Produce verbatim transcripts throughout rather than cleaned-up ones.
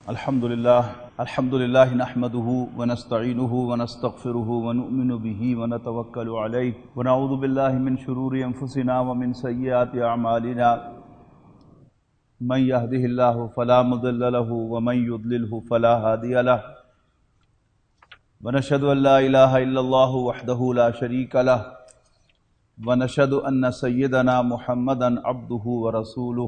الحمد للہ الحمد للہ نحمده ونستعینه ونستغفره ونؤمن به ونتوکل علیہ ونعوذ باللہ من شرور انفسنا ومن سیئات اعمالنا من يهده الله فلا مضل له ومن يضلله فلا هادي له ونشهد ان لا اله الا الله وحده لا شريك له ونشهد ان سيدنا محمدا عبده ورسوله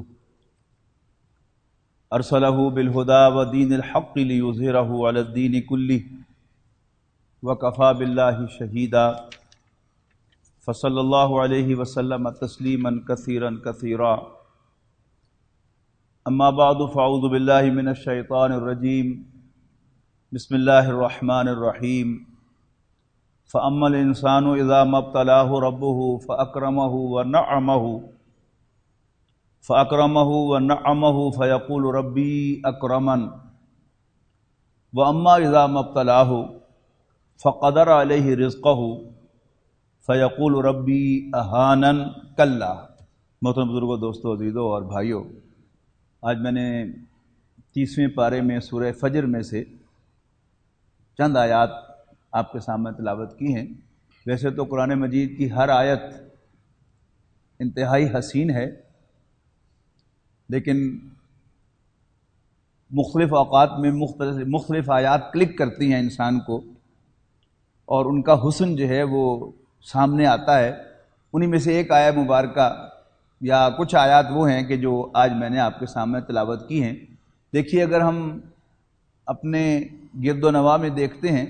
ارسلہ بالہدی ودین الحق لیظہرہ علی الدین کلہ وکفی باللہ شہیدا فصلی اللہ علیہ وسلم تسلیما کثیرا کثیرا اما بعد فاعوذ باللہ من الشیطان الرجیم بسم اللہ الرحمن الرحیم فاما الانسان اذا ما ابتلاه ربه فاکرمہ ونعمہ فَأَكْرَمَهُ وَنَعَّمَهُ فَيَقُولُ رَبِّي أَكْرَمَنِ وَأَمَّا إِذَا مَا ابْتَلَاهُ فَقَدَرَ عَلَيْهِ رِزْقَهُ فَيَقُولُ رَبِّي أَهَانَنِ كَلَّا۔ محترم بزرگوں، دوستوں، عزیزوں اور بھائیوں، آج میں نے تیسویں پارے میں سورہ فجر میں سے چند آیات آپ کے سامنے تلاوت کی ہیں۔ ویسے تو قرآن مجید کی ہر آیت انتہائی حسین ہے، لیکن مختلف اوقات میں مختلف مختلف آیات کلک کرتی ہیں انسان کو، اور ان کا حسن جو ہے وہ سامنے آتا ہے۔ انہی میں سے ایک آیت مبارکہ یا کچھ آیات وہ ہیں کہ جو آج میں نے آپ کے سامنے تلاوت کی ہیں۔ دیکھیے، اگر ہم اپنے گرد و نواح میں دیکھتے ہیں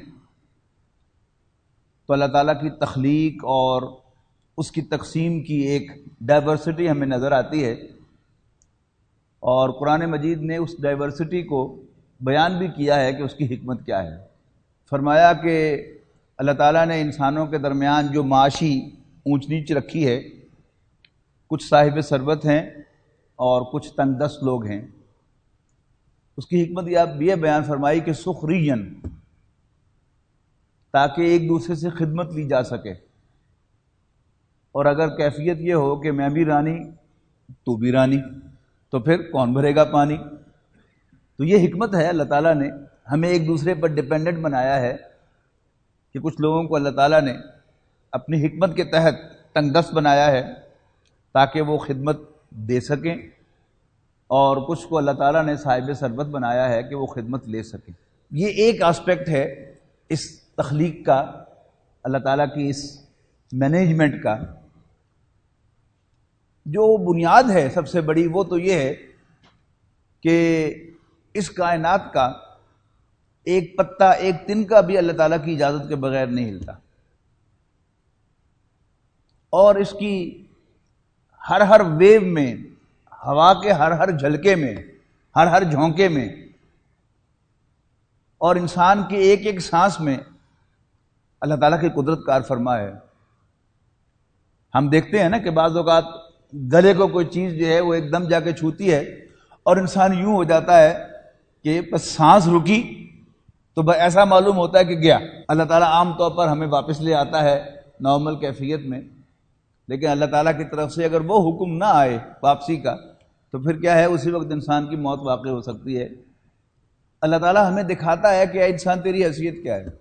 تو اللہ تعالیٰ کی تخلیق اور اس کی تقسیم کی ایک ڈائیورسٹی ہمیں نظر آتی ہے، اور قرآن مجید نے اس ڈائیورسٹی کو بیان بھی کیا ہے کہ اس کی حکمت کیا ہے۔ فرمایا کہ اللہ تعالیٰ نے انسانوں کے درمیان جو معاشی اونچ نیچ رکھی ہے، کچھ صاحب ثروت ہیں اور کچھ تنگ دست لوگ ہیں، اس کی حکمت یہ بیان فرمائی کہ سخرین، تاکہ ایک دوسرے سے خدمت لی جا سکے، اور اگر کیفیت یہ ہو کہ میں بھی رانی تو بھی رانی، تو پھر کون بھرے گا پانی؟ تو یہ حکمت ہے، اللہ تعالیٰ نے ہمیں ایک دوسرے پر ڈیپینڈنٹ بنایا ہے کہ کچھ لوگوں کو اللہ تعالیٰ نے اپنی حکمت کے تحت تنگ دست بنایا ہے تاکہ وہ خدمت دے سکیں، اور کچھ کو اللہ تعالیٰ نے صاحب ثروت بنایا ہے کہ وہ خدمت لے سکیں۔ یہ ایک آسپیکٹ ہے اس تخلیق کا، اللہ تعالیٰ کی اس مینجمنٹ کا۔ جو بنیاد ہے سب سے بڑی وہ تو یہ ہے کہ اس کائنات کا ایک پتا ایک تنکا بھی اللہ تعالیٰ کی اجازت کے بغیر نہیں ہلتا، اور اس کی ہر ہر ویو میں، ہوا کے ہر ہر جھلکے میں، ہر ہر جھونکے میں، اور انسان کی ایک ایک سانس میں اللہ تعالیٰ کی قدرت کار فرما ہے۔ ہم دیکھتے ہیں نا کہ بعض اوقات گلے کو کوئی چیز جو ہے وہ ایک دم جا کے چھوتی ہے اور انسان یوں ہو جاتا ہے کہ بس سانس رکی تو بس ایسا معلوم ہوتا ہے کہ گیا۔ اللہ تعالیٰ عام طور پر ہمیں واپس لے آتا ہے نارمل کیفیت میں، لیکن اللہ تعالیٰ کی طرف سے اگر وہ حکم نہ آئے واپسی کا تو پھر کیا ہے، اسی وقت انسان کی موت واقع ہو سکتی ہے۔ اللہ تعالیٰ ہمیں دکھاتا ہے کہ اے انسان تیری حیثیت کیا ہے۔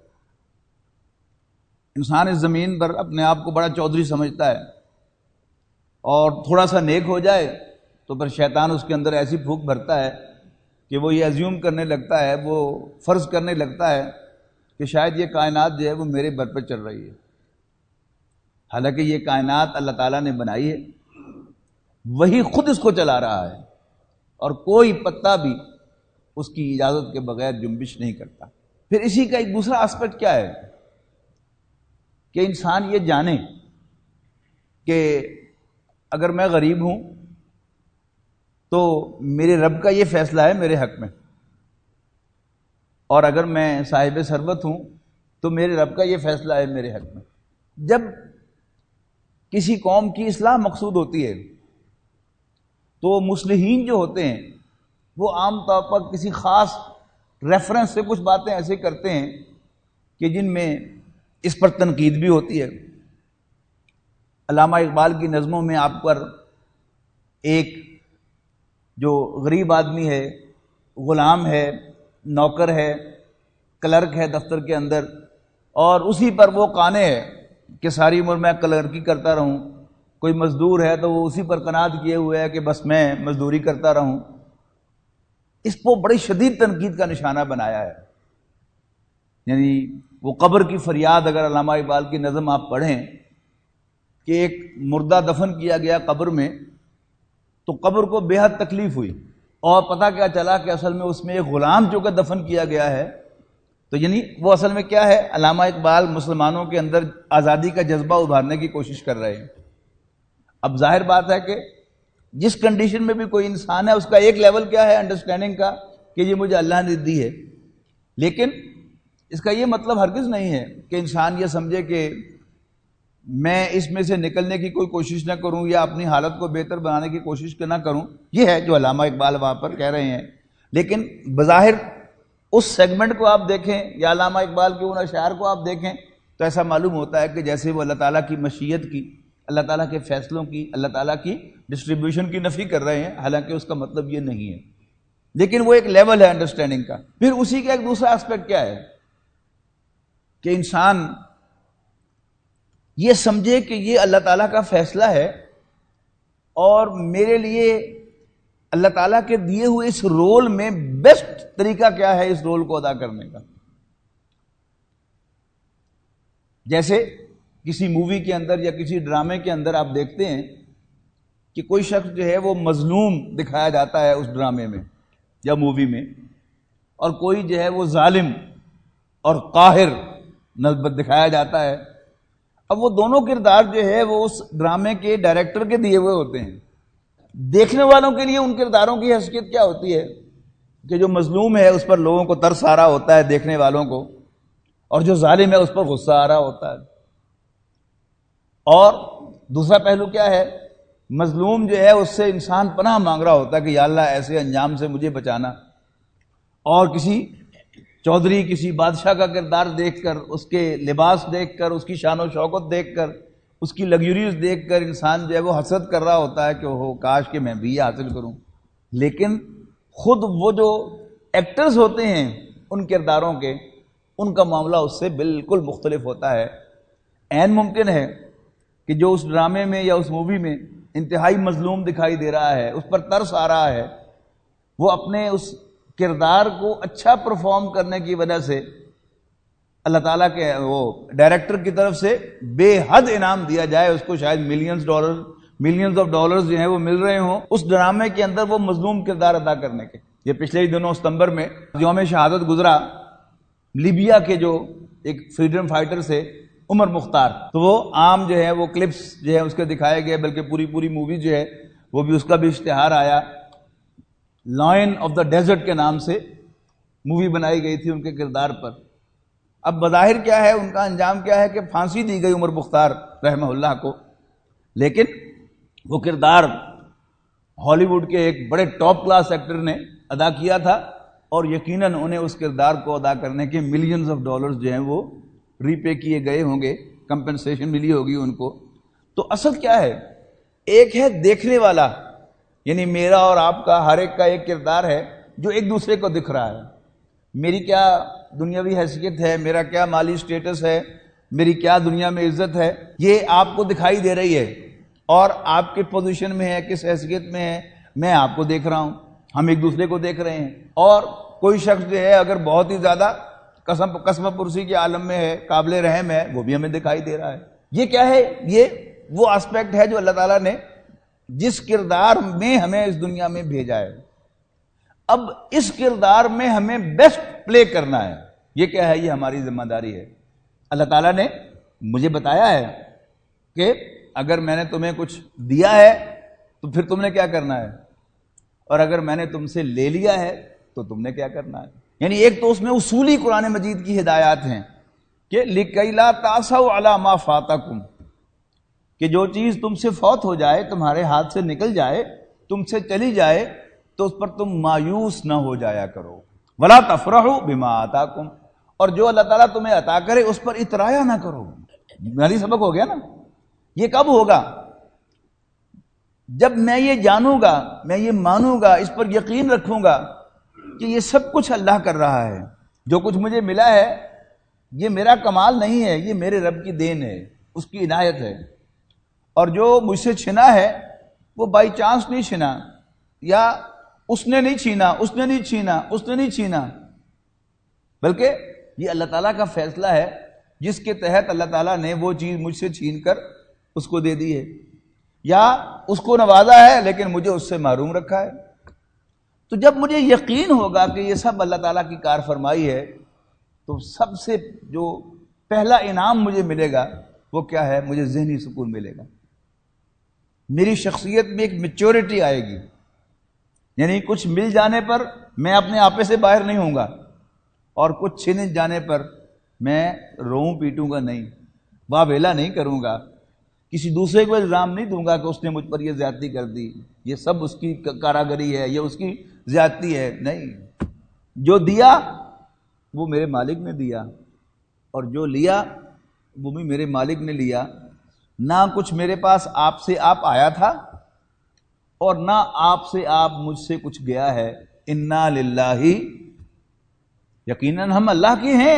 انسان اس زمین پر اپنے آپ کو بڑا چودھری سمجھتا ہے، اور تھوڑا سا نیک ہو جائے تو پھر شیطان اس کے اندر ایسی پھونک بھرتا ہے کہ وہ یہ ایزیوم کرنے لگتا ہے، وہ فرض کرنے لگتا ہے کہ شاید یہ کائنات جو ہے وہ میرے بر پہ چل رہی ہے، حالانکہ یہ کائنات اللہ تعالیٰ نے بنائی ہے، وہی خود اس کو چلا رہا ہے، اور کوئی پتا بھی اس کی اجازت کے بغیر جنبش نہیں کرتا۔ پھر اسی کا ایک دوسرا آسپیکٹ کیا ہے کہ انسان یہ جانے کہ اگر میں غریب ہوں تو میرے رب کا یہ فیصلہ ہے میرے حق میں، اور اگر میں صاحب ثروت ہوں تو میرے رب کا یہ فیصلہ ہے میرے حق میں۔ جب کسی قوم کی اصلاح مقصود ہوتی ہے تو مصلحین جو ہوتے ہیں وہ عام طور پر کسی خاص ریفرنس سے کچھ باتیں ایسے کرتے ہیں کہ جن میں اس پر تنقید بھی ہوتی ہے۔ علامہ اقبال کی نظموں میں آپ پر ایک جو غریب آدمی ہے، غلام ہے، نوکر ہے، کلرک ہے دفتر کے اندر، اور اسی پر وہ قانے ہے کہ ساری عمر میں کلرکی کرتا رہوں. کوئی مزدور ہے تو وہ اسی پر قناعت کیے ہوئے ہے کہ بس میں مزدوری کرتا رہوں. اس کو بڑی شدید تنقید کا نشانہ بنایا ہے. یعنی وہ قبر کی فریاد، اگر علامہ اقبال کی نظم آپ پڑھیں کہ ایک مردہ دفن کیا گیا قبر میں، تو قبر کو بے حد تکلیف ہوئی، اور پتہ کیا چلا کہ اصل میں اس میں ایک غلام جو کہ دفن کیا گیا ہے. تو یعنی وہ اصل میں کیا ہے، علامہ اقبال مسلمانوں کے اندر آزادی کا جذبہ ابھارنے کی کوشش کر رہے ہیں. اب ظاہر بات ہے کہ جس کنڈیشن میں بھی کوئی انسان ہے، اس کا ایک لیول کیا ہے انڈرسٹینڈنگ کا کہ یہ مجھے اللہ نے دی ہے، لیکن اس کا یہ مطلب ہرگز نہیں ہے کہ انسان یہ سمجھے کہ میں اس میں سے نکلنے کی کوئی کوشش نہ کروں یا اپنی حالت کو بہتر بنانے کی کوشش نہ کروں. یہ ہے جو علامہ اقبال وہاں پر کہہ رہے ہیں. لیکن بظاہر اس سیگمنٹ کو آپ دیکھیں یا علامہ اقبال کے ان اشعار کو آپ دیکھیں تو ایسا معلوم ہوتا ہے کہ جیسے وہ اللہ تعالیٰ کی مشیت کی، اللہ تعالیٰ کے فیصلوں کی، اللہ تعالیٰ کی ڈسٹریبیوشن کی نفی کر رہے ہیں، حالانکہ اس کا مطلب یہ نہیں ہے. لیکن وہ ایک لیول ہے انڈرسٹینڈنگ کا. پھر اسی کا ایک دوسرا اسپیکٹ کیا ہے کہ انسان یہ سمجھے کہ یہ اللہ تعالیٰ کا فیصلہ ہے، اور میرے لیے اللہ تعالیٰ کے دیے ہوئے اس رول میں بیسٹ طریقہ کیا ہے اس رول کو ادا کرنے کا. جیسے کسی مووی کے اندر یا کسی ڈرامے کے اندر آپ دیکھتے ہیں کہ کوئی شخص جو ہے وہ مظلوم دکھایا جاتا ہے اس ڈرامے میں یا مووی میں، اور کوئی جو ہے وہ ظالم اور قاہر نسبت دکھایا جاتا ہے. اب وہ دونوں کردار جو ہے وہ اس ڈرامے کے ڈائریکٹر کے دیے ہوئے ہوتے ہیں. دیکھنے والوں کے لیے ان کرداروں کی حیثیت کیا ہوتی ہے کہ جو مظلوم ہے اس پر لوگوں کو ترس آ رہا ہوتا ہے دیکھنے والوں کو، اور جو ظالم ہے اس پر غصہ آ رہا ہوتا ہے. اور دوسرا پہلو کیا ہے، مظلوم جو ہے اس سے انسان پناہ مانگ رہا ہوتا ہے کہ یا اللہ ایسے انجام سے مجھے بچانا. اور کسی چودھری، کسی بادشاہ کا کردار دیکھ کر، اس کے لباس دیکھ کر، اس کی شان و شوکت دیکھ کر، اس کی لگژریز دیکھ کر انسان جو ہے وہ حسرت کر رہا ہوتا ہے کہ وہ کاش کہ میں بھی یہ حاصل کروں. لیکن خود وہ جو ایکٹرز ہوتے ہیں ان کرداروں کے، ان کا معاملہ اس سے بالکل مختلف ہوتا ہے. عین ممکن ہے کہ جو اس ڈرامے میں یا اس مووی میں انتہائی مظلوم دکھائی دے رہا ہے، اس پر ترس آ رہا ہے، وہ اپنے اس کردار کو اچھا پرفارم کرنے کی وجہ سے اللہ تعالیٰ کے وہ ڈائریکٹر کی طرف سے بے حد انعام دیا جائے، اس کو شاید millions dollar millions of dollars جو ہیں وہ مل رہے ہوں اس ڈرامے کے اندر وہ مظلوم کردار ادا کرنے کے. یہ پچھلے ہی دنوں ستمبر میں یوم شہادت گزرا لیبیا کے جو ایک فریڈم فائٹر سے عمر مختار، تو وہ عام جو ہے وہ کلپس جو ہے اس کے دکھائے گئے، بلکہ پوری پوری مووی جو ہے وہ بھی، اس کا بھی اشتہار آیا. لائن آف دا ڈیزرٹ کے نام سے مووی بنائی گئی تھی ان کے کردار پر. اب بظاہر کیا ہے، ان کا انجام کیا ہے کہ پھانسی دی گئی عمر مختار رحمہ اللہ کو، لیکن وہ کردار ہالی ووڈ کے ایک بڑے ٹاپ کلاس ایکٹر نے ادا کیا تھا، اور یقیناً انہیں اس کردار کو ادا کرنے کے ملینز آف ڈالرز جو ہیں وہ ری پے کیے گئے ہوں گے، کمپنسیشن ملی ہوگی ان کو. تو اصل کیا ہے، ایک ہے دیکھنے والا، یعنی میرا اور آپ کا ہر ایک کا ایک کردار ہے جو ایک دوسرے کو دکھ رہا ہے. میری کیا دنیاوی حیثیت ہے، میرا کیا مالی سٹیٹس ہے، میری کیا دنیا میں عزت ہے، یہ آپ کو دکھائی دے رہی ہے، اور آپ کے پوزیشن میں ہے، کس حیثیت میں ہے، میں آپ کو دیکھ رہا ہوں، ہم ایک دوسرے کو دیکھ رہے ہیں. اور کوئی شخص جو ہے اگر بہت ہی زیادہ قسم قسم پرسی کے عالم میں ہے، قابل رحم ہے، وہ بھی ہمیں دکھائی دے رہا ہے. یہ کیا ہے، یہ وہ اسپیکٹ ہے جو اللہ تعالیٰ نے جس کردار میں ہمیں اس دنیا میں بھیجا ہے. اب اس کردار میں ہمیں بیسٹ پلے کرنا ہے. یہ کیا ہے، یہ ہماری ذمہ داری ہے. اللہ تعالیٰ نے مجھے بتایا ہے کہ اگر میں نے تمہیں کچھ دیا ہے تو پھر تم نے کیا کرنا ہے، اور اگر میں نے تم سے لے لیا ہے تو تم نے کیا کرنا ہے. یعنی ایک تو اس میں اصولی قرآن مجید کی ہدایات ہیں کہ لِكَيْ لَا تَأْسَوْا عَلَى مَا فَاتَكُمْ، کہ جو چیز تم سے فوت ہو جائے، تمہارے ہاتھ سے نکل جائے، تم سے چلی جائے، تو اس پر تم مایوس نہ ہو جایا کرو. وَلَا تَفْرَحُوا بِمَا آتَاكُمْ، اور جو اللہ تعالیٰ تمہیں عطا کرے اس پر اترایا نہ کرو. بنیادی سبق ہو گیا نا. یہ کب ہوگا؟ جب میں یہ جانوں گا، میں یہ مانوں گا، اس پر یقین رکھوں گا کہ یہ سب کچھ اللہ کر رہا ہے، جو کچھ مجھے ملا ہے یہ میرا کمال نہیں ہے، یہ میرے رب کی دین ہے، اس کی عنایت ہے، اور جو مجھ سے چھنا ہے وہ بائی چانس نہیں چھنا، یا اس نے نہیں چھینا اس نے نہیں چھینا اس نے نہیں چھینا، بلکہ یہ اللہ تعالیٰ کا فیصلہ ہے جس کے تحت اللہ تعالیٰ نے وہ چیز مجھ سے چھین کر اس کو دے دی ہے، یا اس کو نوازا ہے لیکن مجھے اس سے محروم رکھا ہے۔ تو جب مجھے یقین ہوگا کہ یہ سب اللہ تعالیٰ کی کار فرمائی ہے، تو سب سے جو پہلا انعام مجھے ملے گا وہ کیا ہے؟ مجھے ذہنی سکون ملے گا، میری شخصیت میں ایک میچورٹی آئے گی، یعنی کچھ مل جانے پر میں اپنے آپے سے باہر نہیں ہوں گا، اور کچھ چھن جانے پر میں روؤں پیٹوں گا نہیں، واہ ویلا نہیں کروں گا، کسی دوسرے کو الزام نہیں دوں گا کہ اس نے مجھ پر یہ زیادتی کر دی، یہ سب اس کی کاراگری ہے، یہ اس کی زیادتی ہے، نہیں، جو دیا وہ میرے مالک نے دیا، اور جو لیا وہ بھی میرے مالک نے لیا، نہ کچھ میرے پاس آپ سے آپ آیا تھا اور نہ آپ سے آپ مجھ سے کچھ گیا ہے، انا للہ، یقیناً ہم اللہ کے ہیں،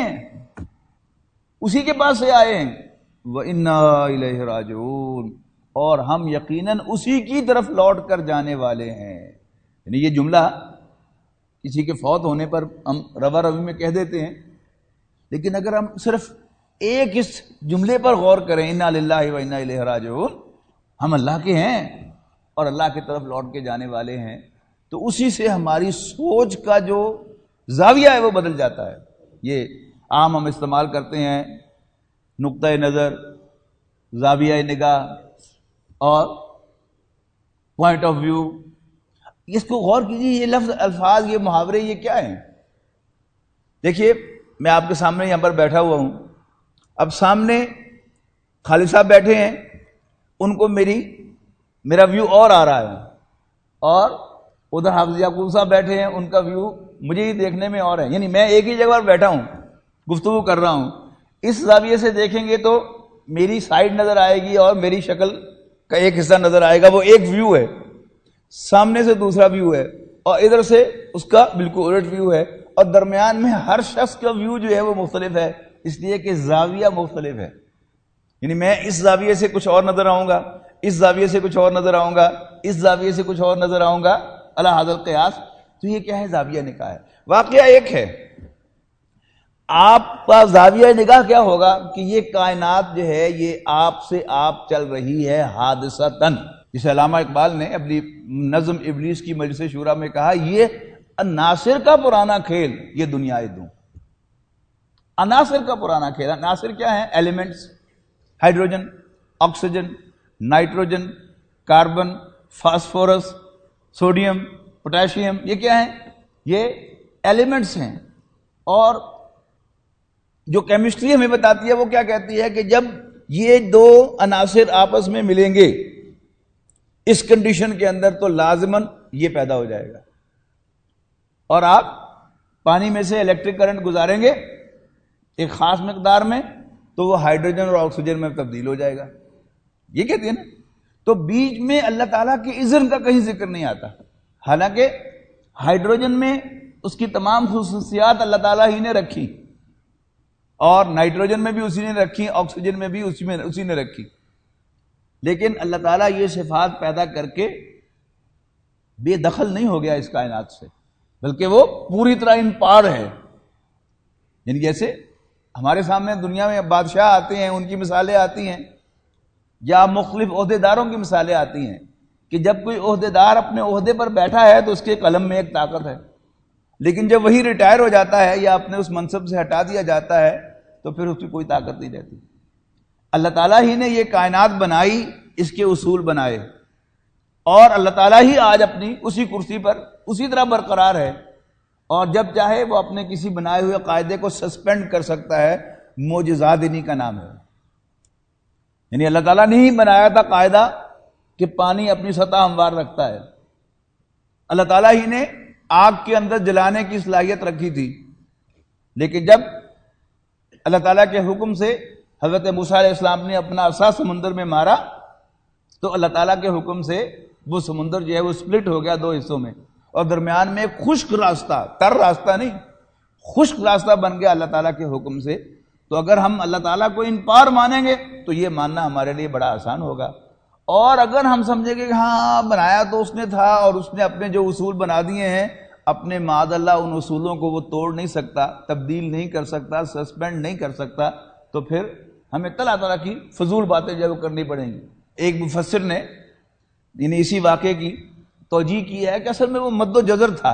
اسی کے پاس سے آئے ہیں، وَإِنَّا إِلَيْهِ رَاجِعُونَ، اور ہم یقیناً اسی کی طرف لوٹ کر جانے والے ہیں۔ یعنی یہ جملہ کسی کے فوت ہونے پر ہم روا روی میں کہہ دیتے ہیں، لیکن اگر ہم صرف ایک اس جملے پر غور کریں، اِنَّا لِلَّهِ وَإِنَّا إِلَيْهِ رَاجِعُونَ، ہم اللہ کے ہیں اور اللہ کی طرف لوٹ کے جانے والے ہیں، تو اسی سے ہماری سوچ کا جو زاویہ ہے وہ بدل جاتا ہے۔ یہ عام ہم استعمال کرتے ہیں نقطۂ نظر، زاویہ نگاہ اور پوائنٹ آف ویو، اس کو غور کیجیے، یہ لفظ، الفاظ، یہ محاورے، یہ کیا ہیں؟ دیکھیے میں آپ کے سامنے یہاں پر بیٹھا ہوا ہوں، اب سامنے خالد صاحب بیٹھے ہیں، ان کو میری میرا ویو اور آ رہا ہے، اور ادھر حافظ یعقوب صاحب بیٹھے ہیں، ان کا ویو مجھے ہی دیکھنے میں اور ہے، یعنی میں ایک ہی جگہ پر بیٹھا ہوں، گفتگو کر رہا ہوں، اس زاویے سے دیکھیں گے تو میری سائڈ نظر آئے گی اور میری شکل کا ایک حصہ نظر آئے گا، وہ ایک ویو ہے، سامنے سے دوسرا ویو ہے، اور ادھر سے اس کا بالکل الٹ ویو ہے، اور درمیان میں ہر شخص کا ویو جو ہے وہ مختلف ہے، اس لیے کہ زاویہ مختلف ہے، یعنی میں اس زاویے سے کچھ اور نظر آؤں گا، اس زاویے سے کچھ اور نظر آؤں گا، اس زاویے سے کچھ اور نظر آؤں گا، علی ھذا القیاس۔ تو یہ کیا ہے؟ زاویہ نگاہ ہے۔ واقعہ ایک ہے، آپ کا زاویہ نگاہ کیا ہوگا کہ یہ کائنات جو ہے یہ آپ سے آپ چل رہی ہے حادثتاً، جسے علامہ اقبال نے اپنی نظم ابلیس کی مجلس شورا میں کہا، یہ عناصر کا پرانا کھیل یہ دنیا دوں، عناصر کا پرانا کھیل۔ عناصر کیا ہیں؟ Elements, hydrogen, oxygen, nitrogen, carbon, phosphorus, sodium, potassium, یہ کیا ہیں؟ یہ ایلیمنٹس ہیں، اور جو کیمسٹری ہمیں بتاتی ہے وہ کیا کہتی ہے کہ جب یہ دو عناصر آپس میں ملیں گے اس کنڈیشن کے اندر تو لازماً یہ پیدا ہو جائے گا، اور آپ پانی میں سے الیکٹرک کرنٹ گزاریں گے ایک خاص مقدار میں تو وہ ہائیڈروجن اور آکسیجن میں تبدیل ہو جائے گا، یہ کہتی ہے نا۔ تو بیچ میں اللہ تعالیٰ کے اذن کا کہیں ذکر نہیں آتا، حالانکہ ہائیڈروجن میں اس کی تمام خصوصیات اللہ تعالیٰ ہی نے رکھی، اور نائٹروجن میں بھی اسی نے رکھی، آکسیجن میں بھی اسی میں اسی نے رکھی، لیکن اللہ تعالیٰ یہ صفات پیدا کر کے بے دخل نہیں ہو گیا اس کائنات سے، بلکہ وہ پوری طرح ان پار ہے۔ یعنی جیسے ہمارے سامنے دنیا میں بادشاہ آتے ہیں، ان کی مثالیں آتی ہیں، یا مختلف عہدیداروں کی مثالیں آتی ہیں کہ جب کوئی عہدیدار اپنے عہدے پر بیٹھا ہے تو اس کے قلم میں ایک طاقت ہے، لیکن جب وہی ریٹائر ہو جاتا ہے یا اپنے اس منصب سے ہٹا دیا جاتا ہے تو پھر اس کی کوئی طاقت نہیں رہتی۔ اللہ تعالیٰ ہی نے یہ کائنات بنائی، اس کے اصول بنائے، اور اللہ تعالیٰ ہی آج اپنی اسی کرسی پر اسی طرح برقرار ہے، اور جب چاہے وہ اپنے کسی بنائے ہوئے قاعدے کو سسپینڈ کر سکتا ہے، معجزات انہی کا نام ہے۔ یعنی اللہ تعالیٰ نے ہی بنایا تھا قاعدہ کہ پانی اپنی سطح ہموار رکھتا ہے، اللہ تعالیٰ ہی نے آگ کے اندر جلانے کی صلاحیت رکھی تھی، لیکن جب اللہ تعالیٰ کے حکم سے حضرت موسیٰ علیہ السلام نے اپنا عصا سمندر میں مارا تو اللہ تعالیٰ کے حکم سے وہ سمندر جو ہے وہ سپلٹ ہو گیا دو حصوں میں، اور درمیان میں ایک خشک راستہ، تر راستہ نہیں، خشک راستہ بن گیا اللہ تعالیٰ کے حکم سے، تو اگر ہم اللہ تعالیٰ کو ان پار مانیں گے تو یہ ماننا ہمارے لیے بڑا آسان ہوگا۔ اور اگر ہم سمجھیں گے کہ ہاں بنایا تو اس نے تھا اور اس نے اپنے جو اصول بنا دیے ہیں، اپنے معاذ اللہ ان اصولوں کو وہ توڑ نہیں سکتا، تبدیل نہیں کر سکتا، سسپینڈ نہیں کر سکتا، تو پھر ہمیں اللہ تعالیٰ کی فضول باتیں جو کرنی پڑیں گی۔ ایک مفسر نے یعنی اسی واقعے کی توجیہ کی ہے کہ اصل میں وہ مد و جزر تھا،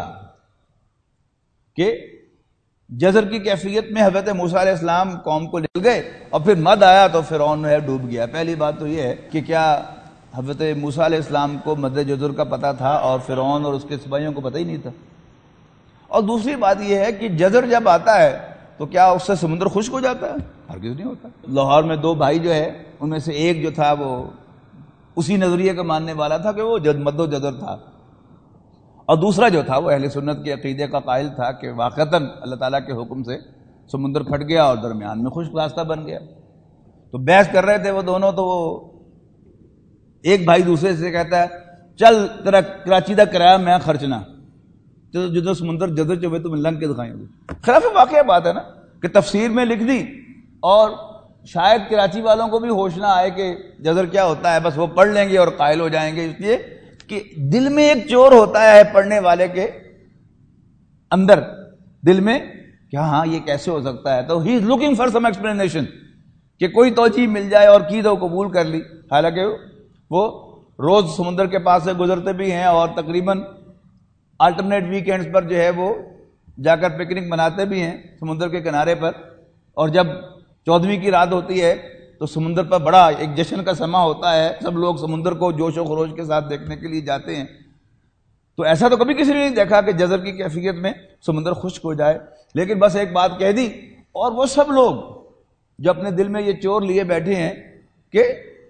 کہ جزر کی کیفیت میں حضرت موسیٰ علیہ السلام قوم کو لے گئے اور پھر مد آیا تو فرعون ہے ڈوب گیا۔ پہلی بات تو یہ ہے کہ کیا حضرت موسیٰ علیہ السلام کو مد جزر کا پتہ تھا اور فرعون اور اس کے سپاہیوں کو پتہ ہی نہیں تھا؟ اور دوسری بات یہ ہے کہ جزر جب آتا ہے تو کیا اس سے سمندر خشک ہو جاتا ہے؟ ہرگز نہیں ہوتا۔ لاہور میں دو بھائی جو ہے ان میں سے ایک جو تھا وہ اسی نظریے کا ماننے والا تھا کہ وہ مد و جزر تھا، اور دوسرا جو تھا وہ اہل سنت کے عقیدے کا قائل تھا کہ واقعتاً اللہ تعالیٰ کے حکم سے سمندر پھٹ گیا اور درمیان میں خشک راستہ بن گیا۔ تو بحث کر رہے تھے وہ دونوں، تو وہ ایک بھائی دوسرے سے کہتا ہے چل تیرا کراچی دا کرایہ میں خرچنا، تو جدو سمندر جزر چوے تو لنگ کے دکھائیں گے۔ خلاف واقعہ بات ہے نا کہ تفسیر میں لکھ دی اور شاید کراچی والوں کو بھی ہوش نہ آئے کہ جزر کیا ہوتا ہے، بس وہ پڑھ لیں گے اور قائل ہو جائیں گے، اس لیے کہ دل میں ایک چور ہوتا ہے پڑھنے والے کے اندر، دل میں کہ ہاں یہ کیسے ہو سکتا ہے، تو he is looking for some explanation, کہ کوئی توجیہ مل جائے اور کی تو قبول کر لی۔ حالانکہ وہ روز سمندر کے پاس سے گزرتے بھی ہیں اور تقریباً آلٹرنیٹ ویکینڈز پر جو ہے وہ جا کر پکنک مناتے بھی ہیں سمندر کے کنارے پر، اور جب چودھویں کی رات ہوتی ہے تو سمندر پر بڑا ایک جشن کا سما ہوتا ہے، سب لوگ سمندر کو جوش و خروش کے ساتھ دیکھنے کے لیے جاتے ہیں۔ تو ایسا تو کبھی کسی نے نہیں دیکھا کہ جزر کی کیفیت میں سمندر خشک ہو جائے، لیکن بس ایک بات کہہ دی، اور وہ سب لوگ جو اپنے دل میں یہ چور لیے بیٹھے ہیں کہ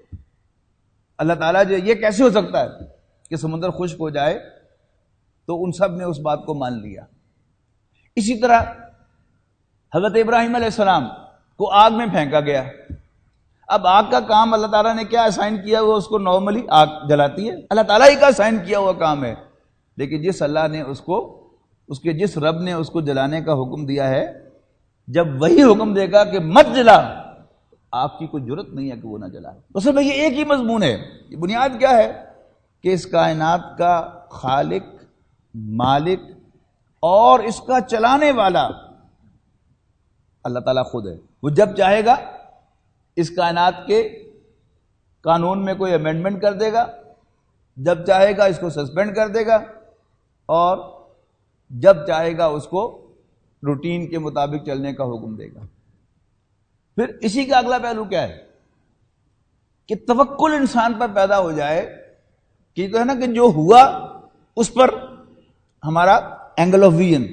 اللہ تعالیٰ جو یہ کیسے ہو سکتا ہے کہ سمندر خشک ہو جائے، تو ان سب نے اس بات کو مان لیا۔ اسی طرح حضرت ابراہیم علیہ السلام کو آگ میں پھینکا گیا۔ اب آگ کا کام اللہ تعالیٰ نے کیا اسائن کیا ہوا، اس کو نارملی آگ جلاتی ہے، اللہ تعالیٰ ہی کا اسائن کیا ہوا کام ہے، لیکن جس اللہ نے اس کو، اس کے جس رب نے اس کو جلانے کا حکم دیا ہے، جب وہی حکم دے گا کہ مت جلا، آپ کی کوئی جرت نہیں ہے کہ وہ نہ جلائے۔ اصل میں یہ ایک ہی مضمون ہے، یہ بنیاد کیا ہے کہ اس کائنات کا خالق، مالک اور اس کا چلانے والا اللہ تعالیٰ خود ہے۔ وہ جب چاہے گا اس کائنات کے قانون میں کوئی امینڈمنٹ کر دے گا، جب چاہے گا اس کو سسپینڈ کر دے گا، اور جب چاہے گا اس کو روٹین کے مطابق چلنے کا حکم دے گا۔ پھر اسی کا اگلا پہلو کیا ہے کہ توکل انسان پر پیدا ہو جائے، کہ تو ہے نا کہ جو ہوا اس پر ہمارا اینگل آف ویژن۔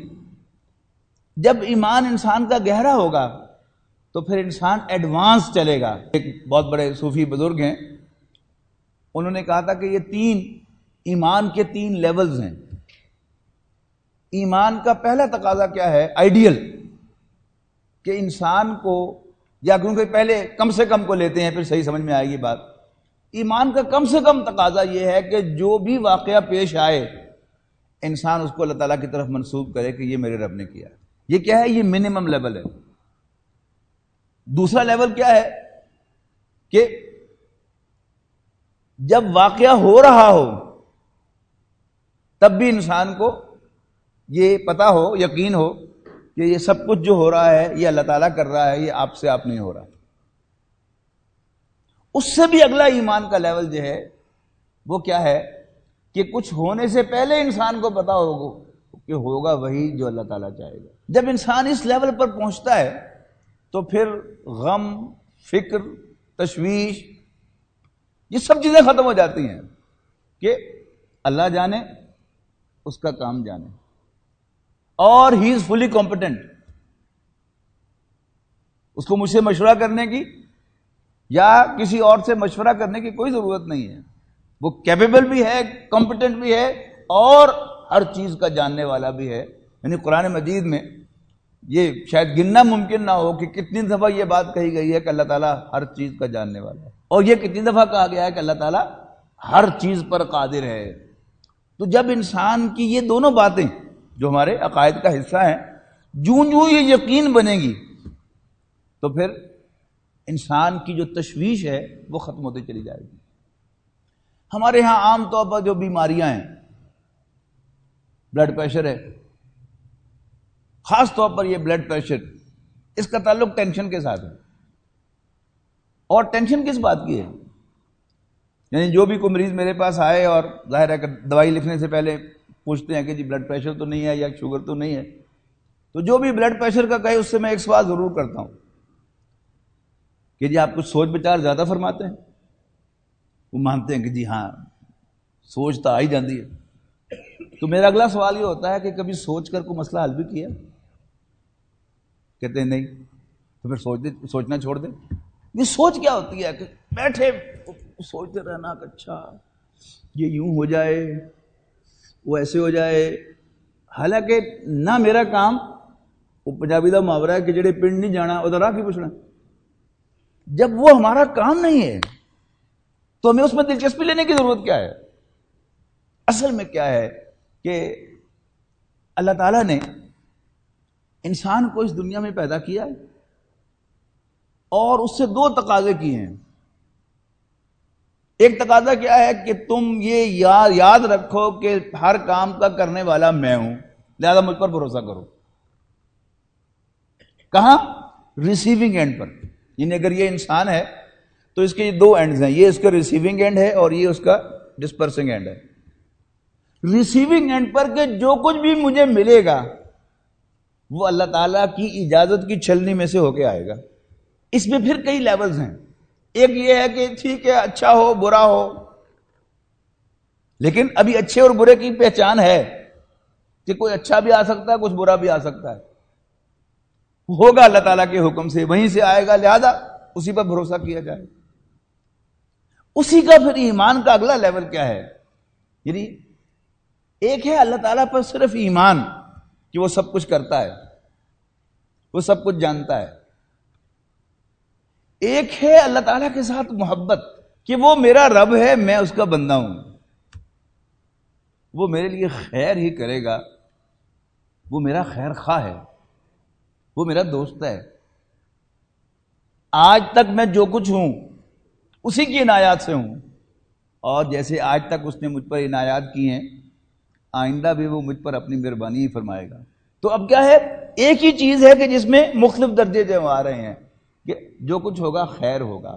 جب ایمان انسان کا گہرا ہوگا تو پھر انسان ایڈوانس چلے گا۔ ایک بہت بڑے صوفی بزرگ ہیں، انہوں نے کہا تھا کہ یہ تین ایمان کے تین لیولز ہیں۔ ایمان کا پہلا تقاضا کیا ہے، آئیڈیل، کہ انسان کو، یا کیونکہ پہلے کم سے کم کو لیتے ہیں پھر صحیح سمجھ میں آئے گی بات۔ ایمان کا کم سے کم تقاضا یہ ہے کہ جو بھی واقعہ پیش آئے انسان اس کو اللہ تعالیٰ کی طرف منسوب کرے کہ یہ میرے رب نے کیا۔ یہ کیا ہے، یہ منیمم لیول ہے۔ دوسرا لیول کیا ہے کہ جب واقعہ ہو رہا ہو تب بھی انسان کو یہ پتا ہو، یقین ہو کہ یہ سب کچھ جو ہو رہا ہے یہ اللہ تعالیٰ کر رہا ہے، یہ آپ سے آپ نہیں ہو رہا۔ اس سے بھی اگلا ایمان کا لیول جو ہے وہ کیا ہے کہ کچھ ہونے سے پہلے انسان کو پتا ہوگا کہ ہوگا وہی جو اللہ تعالیٰ چاہے گا۔ جب انسان اس لیول پر پہنچتا ہے تو پھر غم، فکر، تشویش، یہ سب چیزیں ختم ہو جاتی ہیں کہ اللہ جانے، اس کا کام جانے، اور ہی از فلی کمپیٹنٹ۔ اس کو مجھ سے مشورہ کرنے کی یا کسی اور سے مشورہ کرنے کی کوئی ضرورت نہیں ہے۔ وہ کیپیبل بھی ہے، کمپیٹنٹ بھی ہے، اور ہر چیز کا جاننے والا بھی ہے۔ یعنی قرآن مجید میں یہ شاید گننا ممکن نہ ہو کہ کتنی دفعہ یہ بات کہی گئی ہے کہ اللہ تعالیٰ ہر چیز کا جاننے والا ہے، اور یہ کتنی دفعہ کہا گیا ہے کہ اللہ تعالیٰ ہر چیز پر قادر ہے۔ تو جب انسان کی یہ دونوں باتیں جو ہمارے عقائد کا حصہ ہیں جوں جوں یہ یقین بنے گی تو پھر انسان کی جو تشویش ہے وہ ختم ہوتی چلی جائے گی. ہمارے ہاں عام طور پر جو بیماریاں ہیں، بلڈ پریشر ہے، خاص طور پر یہ بلڈ پریشر، اس کا تعلق ٹینشن کے ساتھ ہے. اور ٹینشن کس بات کی ہے؟ یعنی جو بھی کوئی مریض میرے پاس آئے اور ظاہر ہے کہ دوائی لکھنے سے پہلے پوچھتے ہیں کہ جی بلڈ پریشر تو نہیں ہے یا شوگر تو نہیں ہے، تو جو بھی بلڈ پریشر کا کہے اس سے میں ایک سوال ضرور کرتا ہوں کہ جی آپ کچھ سوچ بچار زیادہ فرماتے ہیں؟ وہ مانتے ہیں کہ جی ہاں سوچ تو آ ہی جاتی ہے. تو میرا اگلا سوال یہ ہوتا ہے کہ کبھی سوچ کر کوئی مسئلہ حل بھی کیا؟ کہتے ہیں نہیں. تو پھر سوچ دے سوچنا چھوڑ دیں. یہ سوچ کیا ہوتی ہے کہ بیٹھے سوچتے رہنا کہ اچھا یہ یوں ہو جائے وہ ایسے ہو جائے. حالانکہ نہ میرا کام، وہ پنجابی دا محاورہ ہے کہ جڑے پنڈ نہیں جانا ادھر آ کے پوچھنا. جب وہ ہمارا کام نہیں ہے تو ہمیں اس میں دلچسپی لینے کی ضرورت کیا ہے؟ اصل میں کیا ہے کہ اللہ تعالیٰ نے انسان کو اس دنیا میں پیدا کیا ہے اور اس سے دو تقاضے کیے ہیں. ایک تقاضا کیا ہے کہ تم یہ یاد یاد رکھو کہ ہر کام کا کرنے والا میں ہوں، لہذا مجھ پر بھروسہ کرو. کہاں؟ ریسیونگ اینڈ پر. یعنی اگر یہ انسان ہے تو اس کے یہ دو اینڈز ہیں، یہ اس کا ریسیونگ اینڈ ہے اور یہ اس کا ڈسپرسنگ اینڈ ہے. ریسیونگ اینڈ پر کہ جو کچھ بھی مجھے ملے گا وہ اللہ تعالیٰ کی اجازت کی چھلنی میں سے ہو کے آئے گا. اس میں پھر کئی لیولز ہیں. ایک یہ ہے کہ ٹھیک ہے اچھا ہو برا ہو، لیکن ابھی اچھے اور برے کی پہچان ہے کہ کوئی اچھا بھی آ سکتا ہے کچھ برا بھی آ سکتا ہے. ہوگا اللہ تعالیٰ کے حکم سے، وہیں سے آئے گا، لہذا اسی پر بھروسہ کیا جائے. اسی کا پھر ایمان کا اگلا لیول کیا ہے؟ یعنی ایک ہے اللہ تعالیٰ پر صرف ایمان کہ وہ سب کچھ کرتا ہے، وہ سب کچھ جانتا ہے. ایک ہے اللہ تعالیٰ کے ساتھ محبت کہ وہ میرا رب ہے، میں اس کا بندہ ہوں، وہ میرے لیے خیر ہی کرے گا، وہ میرا خیر خواہ ہے، وہ میرا دوست ہے. آج تک میں جو کچھ ہوں اسی کی عنایات سے ہوں، اور جیسے آج تک اس نے مجھ پر عنایات کی ہیں آئندہ بھی وہ مجھ پر اپنی مہربانی ہی فرمائے گا. تو اب کیا ہے؟ ایک ہی چیز ہے کہ جس میں مختلف درجے جو آ رہے ہیں کہ جو کچھ ہوگا خیر ہوگا.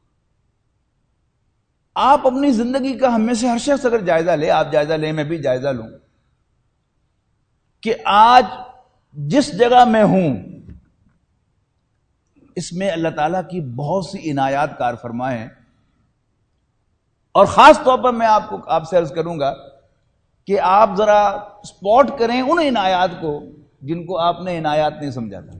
آپ اپنی زندگی کا ہم میں سے ہر شخص اگر جائزہ لے، آپ جائزہ لیں میں بھی جائزہ لوں کہ آج جس جگہ میں ہوں اس میں اللہ تعالیٰ کی بہت سی عنایات کار فرما ہیں. اور خاص طور پر میں آپ کو آپ سے عرض کروں گا کہ آپ ذرا سپوٹ کریں ان عنایات کو جن کو آپ نے عنایات نہیں سمجھا تھا.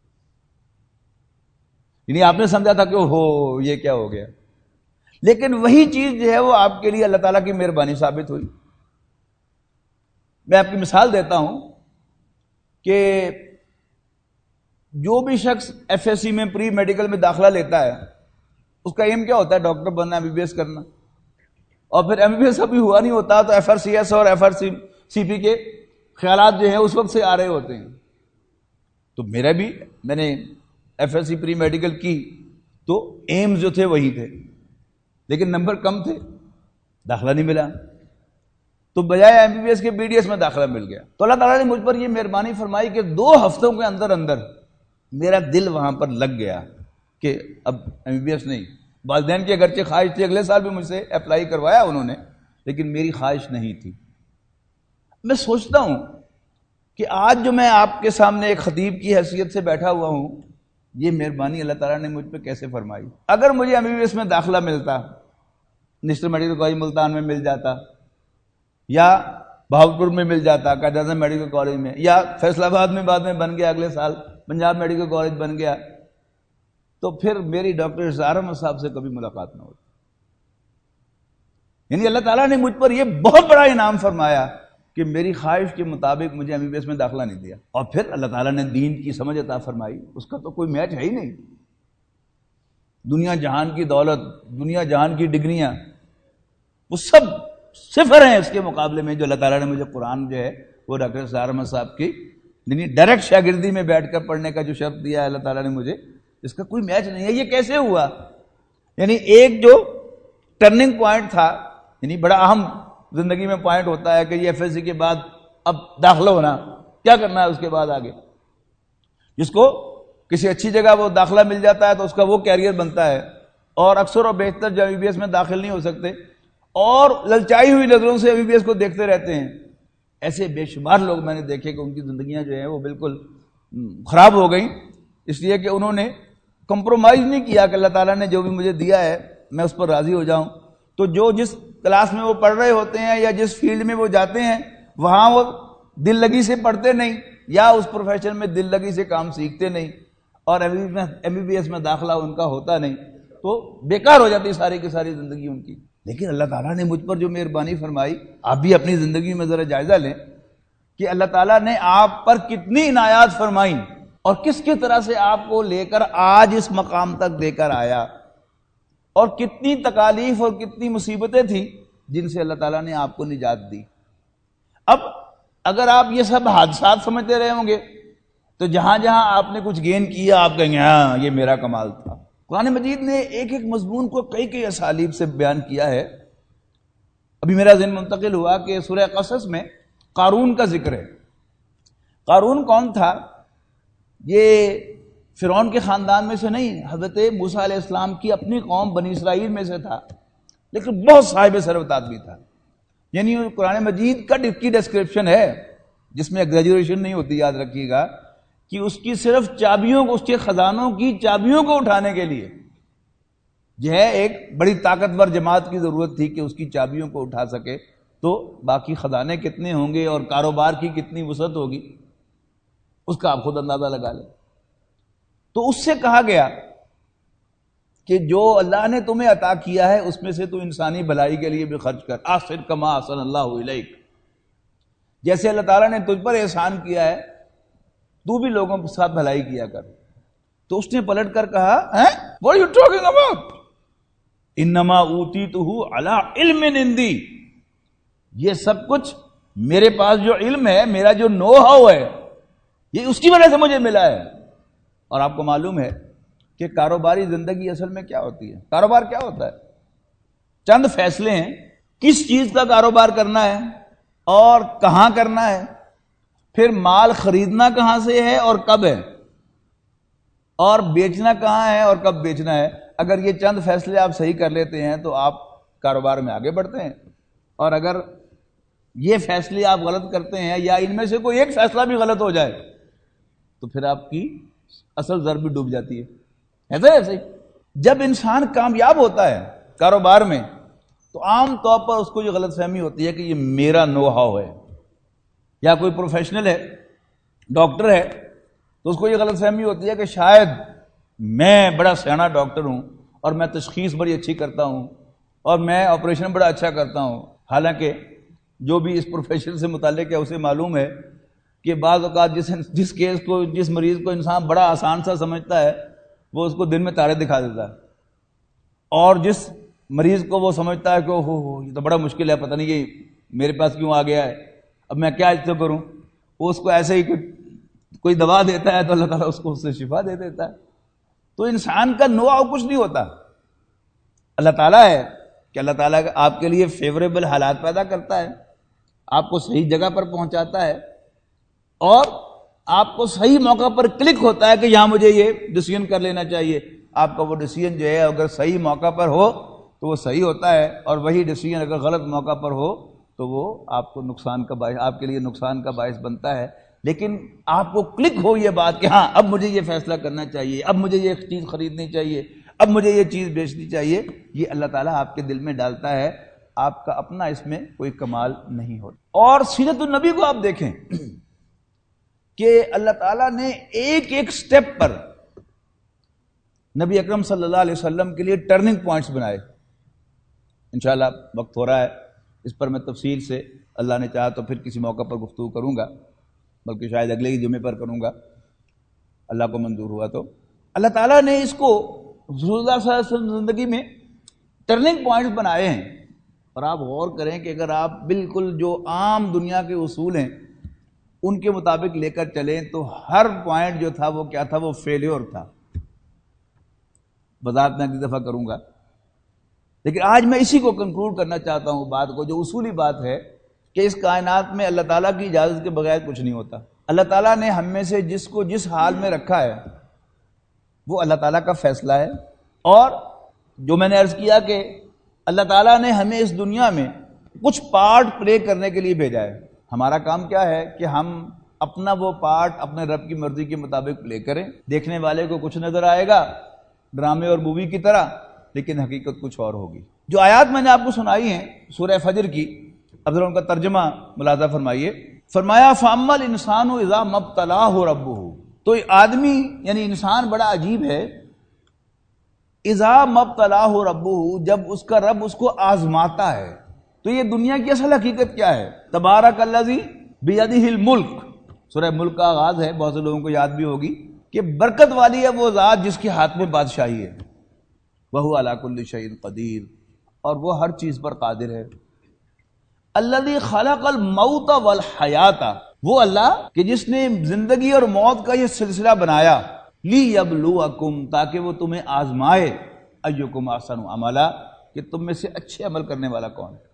یعنی آپ نے سمجھا تھا کہ ہو یہ کیا ہو گیا، لیکن وہی چیز جو ہے وہ آپ کے لیے اللہ تعالیٰ کی مہربانی ثابت ہوئی. میں آپ کی مثال دیتا ہوں کہ جو بھی شخص ایف ایس سی میں پری میڈیکل میں داخلہ لیتا ہے اس کا ایم کیا ہوتا ہے؟ ڈاکٹر بننا، ایم بی بی ایس کرنا. اور پھر ایم بی بی ایس ابھی ہوا نہیں ہوتا تو ایف آر سی ایس اور F R C C P کے خیالات جو ہیں اس وقت سے آ رہے ہوتے ہیں. تو میرا بھی میں نے F S C pre medical کی تو ایمز جو تھے وہی تھے، لیکن نمبر کم تھے، داخلہ نہیں ملا. تو بجائے ایم بی بی ایس کے بی ڈی ایس میں داخلہ مل گیا. تو اللہ تعالیٰ نے مجھ پر یہ مہربانی فرمائی کہ دو ہفتوں کے اندر اندر میرا دل وہاں پر لگ گیا کہ اب ایم بی بی ایس نہیں. والدین کی اگرچہ خواہش تھی، اگلے سال بھی مجھ سے اپلائی کروایا انہوں نے، لیکن میری خواہش نہیں تھی. میں سوچتا ہوں کہ آج جو میں آپ کے سامنے ایک خطیب کی حیثیت سے بیٹھا ہوا ہوں، یہ مہربانی اللہ تعالیٰ نے مجھ پہ کیسے فرمائی. اگر مجھے ایم بی بی ایس میں داخلہ ملتا، نیشنل میڈیکل کالج ملتان میں مل جاتا، یا بہاولپور میں مل جاتا، قائد اعظم میڈیکل کالج میں، یا فیصل آباد میں بعد میں بن گیا، اگلے سال پنجاب میڈیکل کالج بن گیا، تو پھر میری ڈاکٹر ارشاد احمد صاحب سے کبھی ملاقات نہ ہوتی. یعنی اللہ تعالیٰ نے مجھ پر یہ بہت بڑا انعام فرمایا کہ میری خواہش کے مطابق مجھے ایم بی بی ایس میں داخلہ نہیں دیا. اور پھر اللہ تعالیٰ نے دین کی سمجھ عطا فرمائی، اس کا تو کوئی میچ ہے ہی نہیں. دنیا جہان کی دولت، دنیا جہان کی ڈگریاں، وہ سب صفر ہیں اس کے مقابلے میں جو اللہ تعالیٰ نے مجھے قرآن جو ہے وہ ڈاکٹر اسرار احمد صاحب کی یعنی ڈائریکٹ شاگردی میں بیٹھ کر پڑھنے کا جو شرط دیا ہے اللہ تعالیٰ نے مجھے، اس کا کوئی میچ نہیں ہے۔ یہ کیسے ہوا؟ یعنی ایک جو ٹرننگ پوائنٹ تھا، یعنی بڑا اہم زندگی میں پوائنٹ ہوتا ہے کہ یہ ایف ایس سی کے بعد اب داخلہ ہونا، کیا کرنا ہے اس کے بعد آگے، جس کو کسی اچھی جگہ وہ داخلہ مل جاتا ہے تو اس کا وہ کیریئر بنتا ہے، اور اکثر و بیشتر جو ایم بی بی ایس میں داخل نہیں ہو سکتے اور للچائی ہوئی نظروں سے ایم بی بی ایس کو دیکھتے رہتے ہیں، ایسے بے شمار لوگ میں نے دیکھے کہ ان کی زندگیاں جو ہیں وہ بالکل خراب ہو گئیں، اس لیے کہ انہوں نے کمپرومائز نہیں کیا کہ اللہ تعالیٰ نے جو بھی مجھے دیا ہے میں اس پر راضی ہو جاؤں۔ تو جو جس کلاس میں وہ پڑھ رہے ہوتے ہیں یا جس فیلڈ میں وہ جاتے ہیں وہاں وہ دل لگی سے پڑھتے نہیں، یا اس پروفیشن میں دل لگی سے کام سیکھتے نہیں، اور ایم بی بی ایس میں داخلہ ان کا ہوتا نہیں، تو بیکار ہو جاتی ساری کی ساری زندگی ان کی۔ لیکن اللہ تعالیٰ نے مجھ پر جو مہربانی فرمائی، آپ بھی اپنی زندگی میں ذرا جائزہ لیں کہ اللہ تعالیٰ نے آپ پر کتنی عنایات فرمائیں اور کس کی طرح سے آپ کو لے کر آج اس مقام تک دے کر آیا، اور کتنی تکالیف اور کتنی مصیبتیں تھیں جن سے اللہ تعالیٰ نے آپ کو نجات دی۔ اب اگر آپ یہ سب حادثات سمجھتے رہے ہوں گے تو جہاں جہاں آپ نے کچھ گین کیا آپ کہیں گے ہاں یہ میرا کمال تھا۔ قرآن مجید نے ایک ایک مضمون کو کئی کئی اسالیب سے بیان کیا ہے۔ ابھی میرا ذہن منتقل ہوا کہ سورہ قصص میں قارون کا ذکر ہے۔ قارون کون تھا؟ یہ فرعون کے خاندان میں سے نہیں، حضرت موسیٰ علیہ السلام کی اپنی قوم بنی اسرائیل میں سے تھا، لیکن بہت صاحب ثروت آدمی تھا۔ یعنی قرآن مجید کا کی ڈسکرپشن ہے جس میں ایگزیجریشن نہیں ہوتی، یاد رکھیے گا، کہ اس کی صرف چابیوں کو، اس کے خزانوں کی چابیوں کو اٹھانے کے لیے جو ہے ایک بڑی طاقتور جماعت کی ضرورت تھی کہ اس کی چابیوں کو اٹھا سکے، تو باقی خزانے کتنے ہوں گے اور کاروبار کی کتنی وسعت ہوگی اس کا آپ خود اندازہ لگا لیں۔ تو اس سے کہا گیا کہ جو اللہ نے تمہیں عطا کیا ہے اس میں سے تو انسانی بھلائی کے لیے بھی خرچ کر، احسن کما احسن اللہ الیک، جیسے اللہ تعالیٰ نے تجھ پر احسان کیا ہے تو بھی لوگوں کے ساتھ بھلائی کیا کر۔ تو اس نے پلٹ کر کہا what are you talking about؟ انما اوتیتہ علی علم عندی، یہ سب کچھ میرے پاس جو علم ہے، میرا جو نو ہاؤ ہے، یہ اس کی وجہ سے مجھے ملا ہے۔ اور آپ کو معلوم ہے کہ کاروباری زندگی اصل میں کیا ہوتی ہے؟ کاروبار کیا ہوتا ہے؟ چند فیصلے ہیں، کس چیز کا کاروبار کرنا ہے اور کہاں کرنا ہے، پھر مال خریدنا کہاں سے ہے اور کب ہے، اور بیچنا کہاں ہے اور کب بیچنا ہے۔ اگر یہ چند فیصلے آپ صحیح کر لیتے ہیں تو آپ کاروبار میں آگے بڑھتے ہیں، اور اگر یہ فیصلے آپ غلط کرتے ہیں یا ان میں سے کوئی ایک فیصلہ بھی غلط ہو جائے تو پھر آپ کی اصل ضرب بھی ڈوب جاتی ہے۔ ایسا ایسے ہی جب انسان کامیاب ہوتا ہے کاروبار میں تو عام طور پر اس کو یہ غلط فہمی ہوتی ہے کہ یہ میرا نو ہاؤ ہے، یا کوئی پروفیشنل ہے، ڈاکٹر ہے، تو اس کو یہ غلط فہمی ہوتی ہے کہ شاید میں بڑا سیاح ڈاکٹر ہوں اور میں تشخیص بڑی اچھی کرتا ہوں اور میں آپریشن بڑا اچھا کرتا ہوں۔ حالانکہ جو بھی اس پروفیشن سے متعلق ہے اسے معلوم ہے کہ بعض اوقات جس جس کیس کو، جس مریض کو انسان بڑا آسان سا سمجھتا ہے وہ اس کو دن میں تارے دکھا دیتا ہے، اور جس مریض کو وہ سمجھتا ہے کہ او ہو یہ تو بڑا مشکل ہے، پتہ نہیں یہ میرے پاس کیوں آ گیا ہے، اب میں کیا اس سے کروں، وہ اس کو ایسے ہی کوئی دوا دیتا ہے تو اللہ تعالیٰ اس کو اس سے شفا دے دیتا ہے۔ تو انسان کا نو ہاؤ کچھ نہیں ہوتا، اللہ تعالیٰ ہے کہ اللہ تعالیٰ آپ کے لیے فیوریبل حالات پیدا کرتا ہے، آپ کو صحیح جگہ پر پہنچاتا ہے، اور آپ کو صحیح موقع پر کلک ہوتا ہے کہ یہاں مجھے یہ ڈیسیژن کر لینا چاہیے۔ آپ کا وہ ڈیسیژن جو ہے اگر صحیح موقع پر ہو تو وہ صحیح ہوتا ہے، اور وہی ڈیسیژن اگر غلط موقع پر ہو تو وہ آپ کو نقصان کا باعث، آپ کے لیے نقصان کا باعث بنتا ہے۔ لیکن آپ کو کلک ہو یہ بات کہ ہاں اب مجھے یہ فیصلہ کرنا چاہیے، اب مجھے یہ چیز خریدنی چاہیے، اب مجھے یہ چیز بیچنی چاہیے، یہ اللہ تعالیٰ آپ کے دل میں ڈالتا ہے، آپ کا اپنا اس میں کوئی کمال نہیں ہوتا۔ اور سیرت النبی کو آپ دیکھیں کہ اللہ تعالیٰ نے ایک ایک سٹیپ پر نبی اکرم صلی اللہ علیہ وسلم کے لیے ٹرننگ پوائنٹس بنائے۔ انشاءاللہ وقت ہو رہا ہے، اس پر میں تفصیل سے اللہ نے چاہا تو پھر کسی موقع پر گفتگو کروں گا، بلکہ شاید اگلے ہی جمعے پر کروں گا، اللہ کو منظور ہوا تو۔ اللہ تعالیٰ نے اس کو رسول اللہ صلی اللہ علیہ وسلم زندگی میں ٹرننگ پوائنٹس بنائے ہیں، اور آپ غور کریں کہ اگر آپ بالکل جو عام دنیا کے اصول ہیں ان کے مطابق لے کر چلیں تو ہر پوائنٹ جو تھا وہ کیا تھا؟ وہ فیلیور تھا. وضاحت میں اگلی دفعہ کروں گا، لیکن آج میں اسی کو کنکلوڈ کرنا چاہتا ہوں بات کو، جو اصولی بات ہے کہ اس کائنات میں اللہ تعالیٰ کی اجازت کے بغیر کچھ نہیں ہوتا. اللہ تعالیٰ نے ہم میں سے جس کو جس حال میں رکھا ہے وہ اللہ تعالیٰ کا فیصلہ ہے. اور جو میں نے عرض کیا کہ اللہ تعالیٰ نے ہمیں اس دنیا میں کچھ پارٹ پلے کرنے کے لیے بھیجا ہے. ہمارا کام کیا ہے کہ ہم اپنا وہ پارٹ اپنے رب کی مرضی کے مطابق پلے کریں. دیکھنے والے کو کچھ نظر آئے گا ڈرامے اور مووی کی طرح، لیکن حقیقت کچھ اور ہوگی. جو آیات میں نے آپ کو سنائی ہیں سورہ فجر کی، اب ذرا ان کا ترجمہ ملاحظہ فرمائیے. فرمایا فَأَمَّا الْإِنسَانُ إِذَا مَا ابْتَلَاهُ رَبُّهُ، تو آدمی یعنی انسان بڑا عجیب ہے. اذا ما ابتلاه ربه، جب اس کا رب اس کو آزماتا ہے. تو یہ دنیا کی اصل حقیقت کیا ہے؟ تبارک الذی بیدہ الملک، سورہ ملک کا آغاز ہے، بہت سے لوگوں کو یاد بھی ہوگی کہ برکت والی ہے وہ ذات جس کے ہاتھ میں بادشاہی ہے. وہو علی کل شیء قدیر، اور وہ ہر چیز پر قادر ہے. الذی خلق الموت والحیات، وہ اللہ کہ جس نے زندگی اور موت کا یہ سلسلہ بنایا. لیبلوکم، تاکہ وہ تمہیں آزمائے. ایکم احسن عملا، کہ تم میں سے اچھے عمل کرنے والا کون ہے.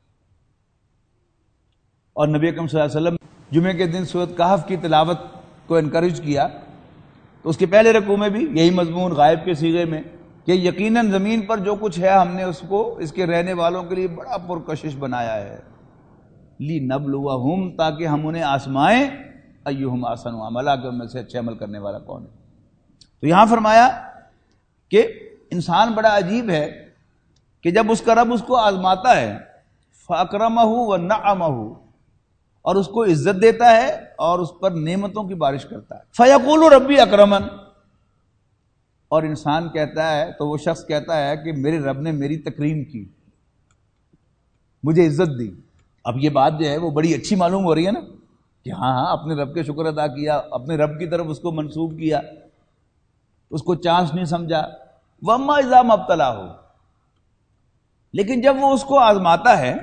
اور نبی اکرم صلی اللہ علیہ وسلم جمعے کے دن سورۃ کہف کی تلاوت کو انکریج کیا تو اس کے پہلے رکوع میں بھی یہی مضمون غائب کے صیغے میں کہ یقیناً زمین پر جو کچھ ہے ہم نے اس کو اس کے رہنے والوں کے لیے بڑا پرکشش بنایا ہے. لِنَبْلُوَهُمْ، تاکہ ہم انہیں آزمائیں. ایہم احسن عملا، کہ ان میں سے اچھے عمل کرنے والا کون ہے. تو یہاں فرمایا کہ انسان بڑا عجیب ہے کہ جب اس کا رب اس کو آزماتا ہے فَأَكْرَمَهُ وَنَعَمَهُ، اور اس کو عزت دیتا ہے اور اس پر نعمتوں کی بارش کرتا ہے. فَيَقُولُ رَبِّي أَكْرَمَنِ، اور انسان کہتا ہے، تو وہ شخص کہتا ہے کہ میرے رب نے میری تکریم کی، مجھے عزت دی. اب یہ بات جو ہے وہ بڑی اچھی معلوم ہو رہی ہے نا کہ ہاں ہاں اپنے رب کے شکر ادا کیا، اپنے رب کی طرف اس کو منسوب کیا، اس کو چانس نہیں سمجھا. وَأَمَّا إِذَا مَا ابْتَلَاهُ، لیکن جب وہ اس کو آزماتا ہے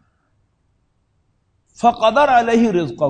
فقدر علیہ رزقہ،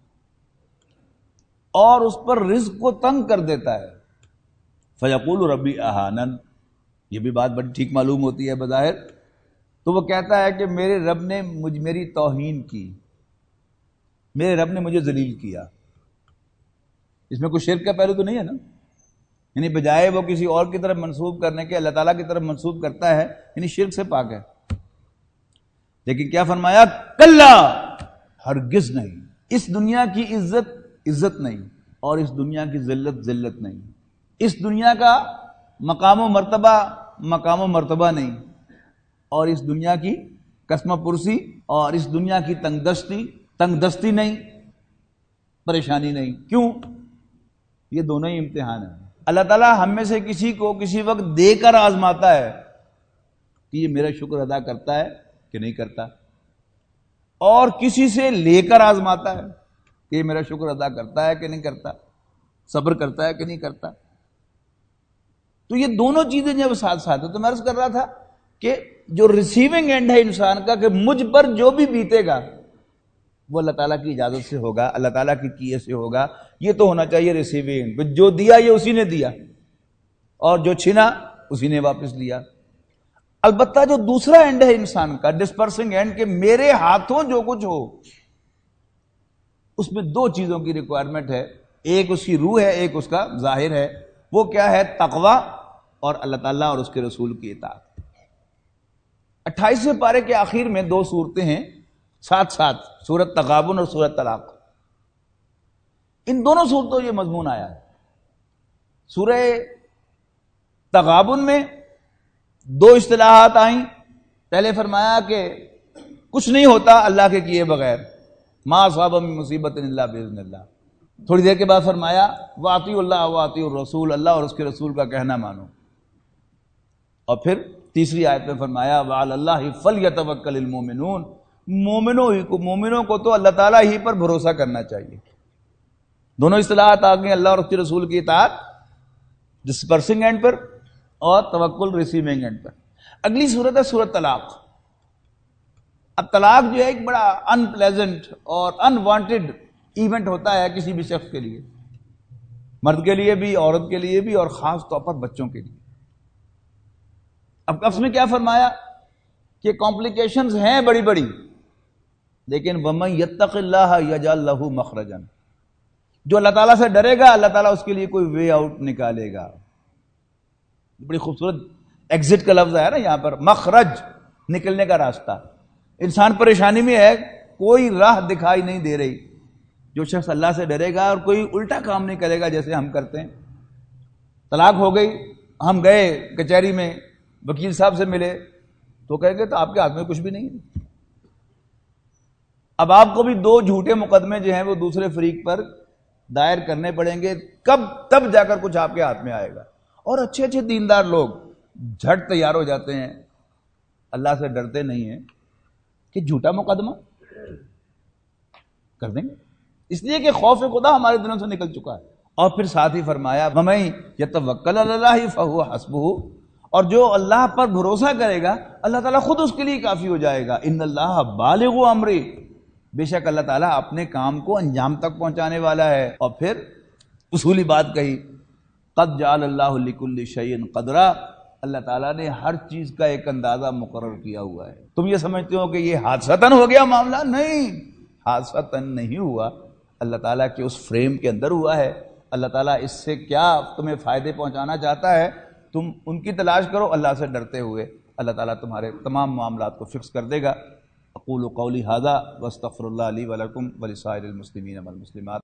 اور اس پر رزق کو تنگ کر دیتا ہے. فیقول ربی اہانن، یہ بھی بات بڑی ٹھیک معلوم ہوتی ہے بظاہر. تو وہ کہتا ہے کہ میرے رب نے مجھ میری توہین کی، میرے رب نے مجھے ذلیل کیا. اس میں کوئی شرک کا پہلو تو نہیں ہے نا، یعنی بجائے وہ کسی اور کی طرف منسوب کرنے کے اللہ تعالیٰ کی طرف منسوب کرتا ہے، یعنی شرک سے پاک ہے. لیکن کیا فرمایا؟ کلا، ہرگز نہیں. اس دنیا کی عزت عزت نہیں، اور اس دنیا کی ذلت ذلت نہیں. اس دنیا کا مقام و مرتبہ مقام و مرتبہ نہیں، اور اس دنیا کی قسمہ پرسی اور اس دنیا کی تنگ دستی تنگ دستی نہیں، پریشانی نہیں. کیوں؟ یہ دونوں ہی امتحان ہیں. اللہ تعالیٰ ہم میں سے کسی کو کسی وقت دے کر آزماتا ہے کہ یہ میرا شکر ادا کرتا ہے کہ نہیں کرتا، اور کسی سے لے کر آزماتا ہے کہ یہ میرا شکر ادا کرتا ہے کہ نہیں کرتا، صبر کرتا ہے کہ نہیں کرتا. تو یہ دونوں چیزیں جب ساتھ ساتھ ہیں. تو میں عرض کر رہا تھا کہ جو ریسیونگ اینڈ ہے انسان کا، کہ مجھ پر جو بھی بیتے گا وہ اللہ تعالیٰ کی اجازت سے ہوگا، اللہ تعالیٰ کی کیے سے ہوگا. یہ تو ہونا چاہیے ریسیونگ اینڈ، جو دیا یہ اسی نے دیا، اور جو چھنا اسی نے واپس لیا. البتہ جو دوسرا اینڈ ہے انسان کا، ڈسپرسنگ اینڈ، کہ میرے ہاتھوں جو کچھ ہو، اس میں دو چیزوں کی ریکوائرمنٹ ہے. ایک اس کی روح ہے، ایک اس کا ظاہر ہے. وہ کیا ہے؟ تقوی اور اللہ تعالیٰ اور اس کے رسول کی اطاعت. اٹھائیسویں پارے کے آخر میں دو صورتیں ہیں ساتھ ساتھ، سورۃ تغابن اور سورۃ طلاق. ان دونوں صورتوں یہ مضمون آیا ہے. سورہ تغابن میں دو اصطلاحات آئیں. پہلے فرمایا کہ کچھ نہیں ہوتا اللہ کے کیے بغیر، ما اصاب من مصیبت الا باذن اللہ. تھوڑی دیر کے بعد فرمایا واطیعوا اللہ واطیعوا الرسول، اللہ اور اس کے رسول کا کہنا مانو. اور پھر تیسری آیت میں فرمایا وعلی اللہ فلیتوکل المؤمنون، مومنوں ہی کو مومنوں کو تو اللہ تعالیٰ ہی پر بھروسہ کرنا چاہیے. دونوں اصطلاحات آ گئیں، اللہ اور اس کے رسول کی اطاعت ڈسپرسنگ اینڈ پر، اور توکل ریسیونگ اینڈ پر. اگلی صورت ہے سورۃ طلاق. اب طلاق جو ہے ایک بڑا ان پلیزنٹ اور ان وانٹیڈ ایونٹ ہوتا ہے کسی بھی شخص کے لیے، مرد کے لیے بھی، عورت کے لیے بھی، اور خاص طور پر بچوں کے لیے۔ اب اس میں کیا فرمایا کہ کمپلیکیشنز ہیں بڑی بڑی، لیکن وَمَن يَتَّقِ اللَّهَ يَجْعَل لَّهُ مَخْرَجًا، جو اللہ تعالیٰ سے ڈرے گا اللہ تعالیٰ اس کے لیے کوئی وے آؤٹ نکالے گا۔ بڑی خوبصورت ایگزٹ کا لفظ ہے نا یہاں پر، مخرج، نکلنے کا راستہ۔ انسان پریشانی میں ہے، کوئی راہ دکھائی نہیں دے رہی۔ جو شخص اللہ سے ڈرے گا اور کوئی الٹا کام نہیں کرے گا جیسے ہم کرتے ہیں۔ طلاق ہو گئی، ہم گئے کچہری میں، وکیل صاحب سے ملے تو کہیں گے تو آپ کے ہاتھ میں کچھ بھی نہیں ہے۔ اب آپ کو بھی دو جھوٹے مقدمے جو ہیں وہ دوسرے فریق پر دائر کرنے پڑیں گے، کب تب جا کر کچھ آپ کے ہاتھ میں آئے گا۔ اور اچھے اچھے دیندار لوگ جھٹ تیار ہو جاتے ہیں، اللہ سے ڈرتے نہیں ہیں کہ جھوٹا مقدمہ کر دیں گے، اس لیے کہ خوف خدا ہمارے دلوں سے نکل چکا ہے۔ اور پھر ساتھ ہی فرمایا وَمَن يَتَوَکَّلْ عَلَى اللَّهِ فَهُوَ حَسْبُهُ، اور جو اللہ پر بھروسہ کرے گا اللہ تعالیٰ خود اس کے لیے کافی ہو جائے گا۔ ان اللہ بالغ امری، بے شک اللہ تعالیٰ اپنے کام کو انجام تک پہنچانے والا ہے۔ اور پھر اصولی بات کہی، قد جعل اللہ لکل شیء قدرا، اللہ تعالیٰ نے ہر چیز کا ایک اندازہ مقرر کیا ہوا ہے۔ تم یہ سمجھتے ہو کہ یہ حادثتاً ہو گیا معاملہ، نہیں، حادثتاً نہیں ہوا، اللہ تعالیٰ کے اس فریم کے اندر ہوا ہے۔ اللہ تعالیٰ اس سے کیا تمہیں فائدے پہنچانا چاہتا ہے تم ان کی تلاش کرو اللہ سے ڈرتے ہوئے، اللہ تعالیٰ تمہارے تمام معاملات کو فکس کر دے گا۔ اقول قولی ھذا واستغفر اللہ لی ولکم ولسائر المسلمین والمسلمات۔